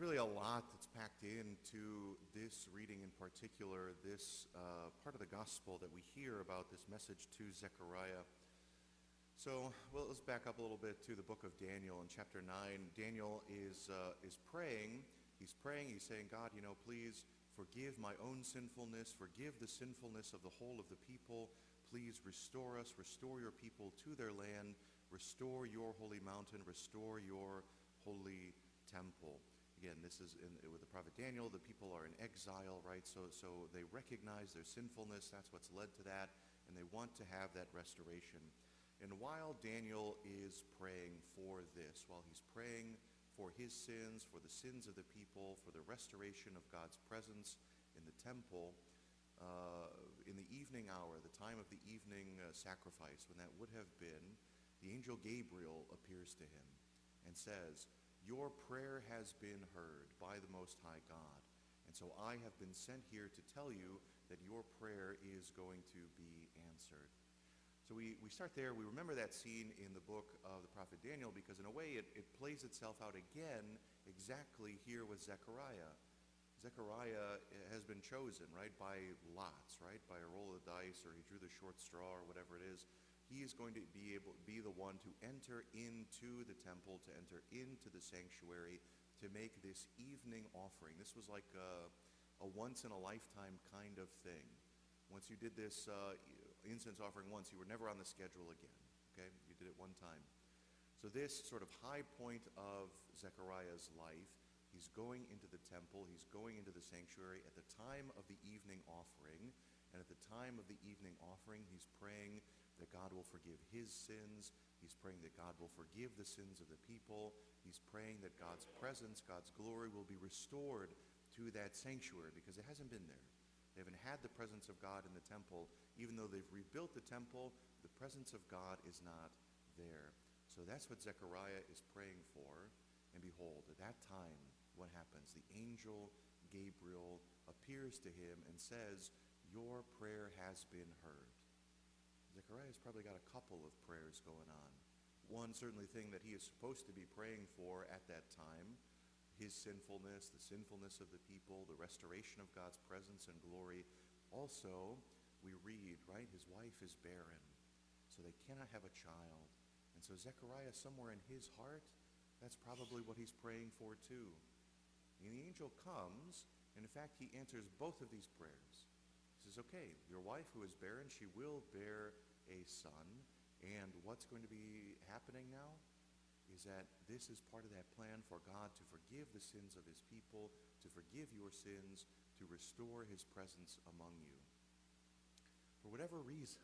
really a lot that's packed into this reading in particular, this part of the gospel that we hear about this message to Zechariah. So, well, let's back up a little bit to the book of Daniel in chapter 9. Daniel is praying. He's praying. He's saying, God, please forgive my own sinfulness. Forgive the sinfulness of the whole of the people. Please restore us. Restore your people to their land. Restore your holy mountain. Restore your holy temple. Again, this is with the prophet Daniel. The people are in exile, right? So they recognize their sinfulness. That's what's led to that. And they want to have that restoration. And while Daniel is praying for this, while he's praying for his sins, for the sins of the people, for the restoration of God's presence in the temple, in the evening hour, the time of the evening sacrifice, when that would have been, the angel Gabriel appears to him and says, your prayer has been heard by the Most High God. And so I have been sent here to tell you that your prayer is going to be answered. So we start there. We remember that scene in the book of the prophet Daniel because in a way it plays itself out again exactly here with Zechariah. Zechariah has been chosen, right, by lots, right, by a roll of the dice, or he drew the short straw or whatever it is. He is going to be the one to enter into the temple, to enter into the sanctuary, to make this evening offering. This was like a once-in-a-lifetime kind of thing. Once you did this incense offering once, you were never on the schedule again, okay? You did it one time. So this sort of high point of Zechariah's life, he's going into the temple, he's going into the sanctuary at the time of the evening offering, and at the time of the evening offering, he's praying that God will forgive his sins. He's praying that God will forgive the sins of the people. He's praying that God's presence, God's glory will be restored to that sanctuary because it hasn't been there. They haven't had the presence of God in the temple. Even though they've rebuilt the temple, the presence of God is not there. So that's what Zechariah is praying for. And behold, at that time, what happens? The angel Gabriel appears to him and says, your prayer has been heard. Zechariah's probably got a couple of prayers going on. One certainly thing that he is supposed to be praying for at that time, his sinfulness, the sinfulness of the people, the restoration of God's presence and glory. Also, we read, right, his wife is barren, so they cannot have a child. And so Zechariah, somewhere in his heart, that's probably what he's praying for too. And the angel comes, and in fact, he answers both of these prayers. He says, okay, your wife who is barren, she will bear a son. And what's going to be happening now is that this is part of that plan for God to forgive the sins of his people, to forgive your sins, to restore his presence among you. For whatever reason,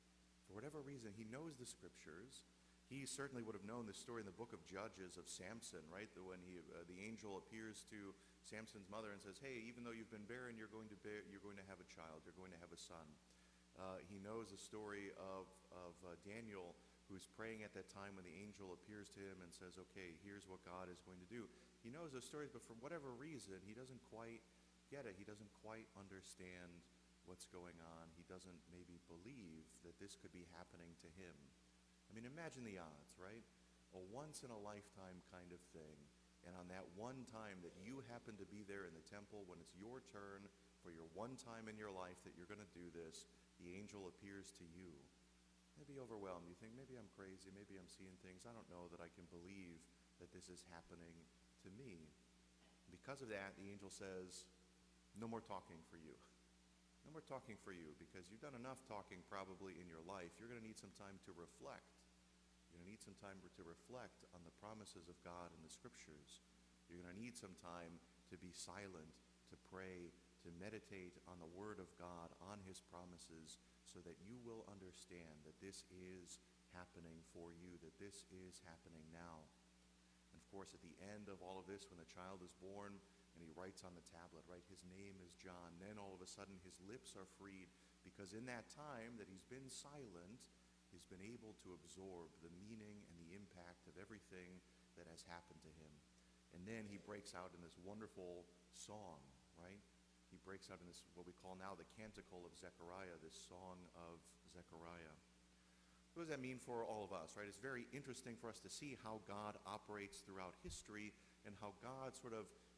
he knows the scriptures. He certainly would have known the story in the book of Judges of Samson, right? When the angel appears to Samson's mother and says, hey, even though you've been barren, you're going to have a child, you're going to have a son. He knows the story of Daniel, who's praying at that time when the angel appears to him and says, okay, here's what God is going to do. He knows those stories, but for whatever reason, he doesn't quite get it. He doesn't quite understand what's going on. He doesn't maybe believe that this could be happening to him. I mean, imagine the odds, right? A once-in-a-lifetime kind of thing. And on that one time that you happen to be there in the temple, when it's your turn for your one time in your life that you're going to do this, the angel appears to you. Maybe overwhelmed. You think, maybe I'm crazy, maybe I'm seeing things. I don't know that I can believe that this is happening to me. Because of that, the angel says, no more talking for you. No more talking for you, because you've done enough talking probably in your life. You're going to need some time to reflect. You're going to need some time to reflect on the promises of God in the scriptures. You're going to need some time to be silent, to pray, to meditate on the word of God, on his promises, so that you will understand that this is happening for you, that this is happening now. And of course, at the end of all of this, when the child is born, and he writes on the tablet, right, his name is John, then all of a sudden his lips are freed, because in that time that he's been silent, he's been able to absorb the meaning and the impact of everything that has happened to him. And then he breaks out in this wonderful song, right? He breaks out in this, what we call now the Canticle of Zechariah, this song of Zechariah. What does that mean for all of us, right? It's very interesting for us to see how God operates throughout history and how God sort of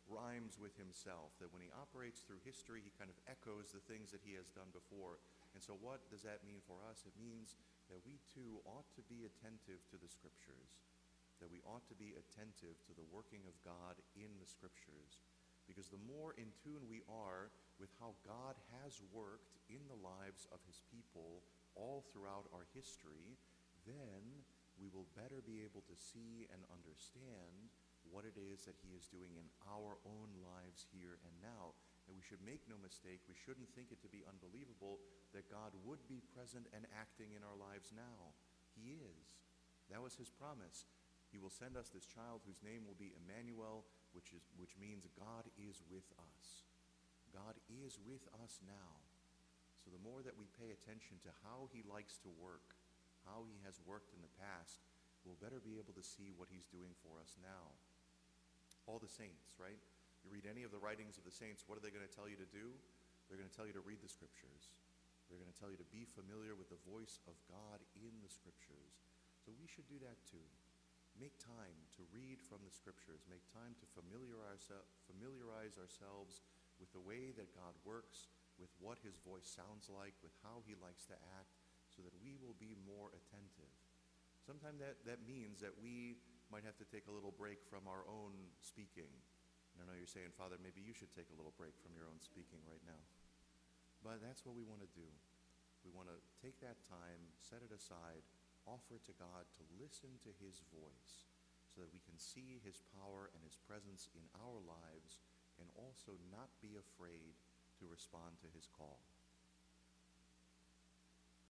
rhymes with himself, that when he operates through history, he kind of echoes the things that he has done before. And so what does that mean for us? It means that we too ought to be attentive to the Scriptures, that we ought to be attentive to the working of God in the Scriptures. Because the more in tune we are with how God has worked in the lives of his people all throughout our history, then we will better be able to see and understand what it is that he is doing in our own lives here and now. And we should make no mistake, we shouldn't think it to be unbelievable that God would be present and acting in our lives now. He is. That was his promise. He will send us this child whose name will be Emmanuel, which means God is with us. God is with us now. So the more that we pay attention to how he likes to work, how he has worked in the past, we'll better be able to see what he's doing for us now. All the saints, right? You read any of the writings of the saints, what are they going to tell you to do? They're going to tell you to read the Scriptures. They're going to tell you to be familiar with the voice of God in the Scriptures. So we should do that too. Make time to read from the Scriptures. Make time to familiarize ourselves with the way that God works, with what his voice sounds like, with how he likes to act, so that we will be more attentive. Sometimes that means that we might have to take a little break from our own speaking. I know you're saying, Father, maybe you should take a little break from your own speaking right now. But that's what we want to do. We want to take that time, set it aside, offer it to God to listen to his voice so that we can see his power and his presence in our lives and also not be afraid to respond to his call.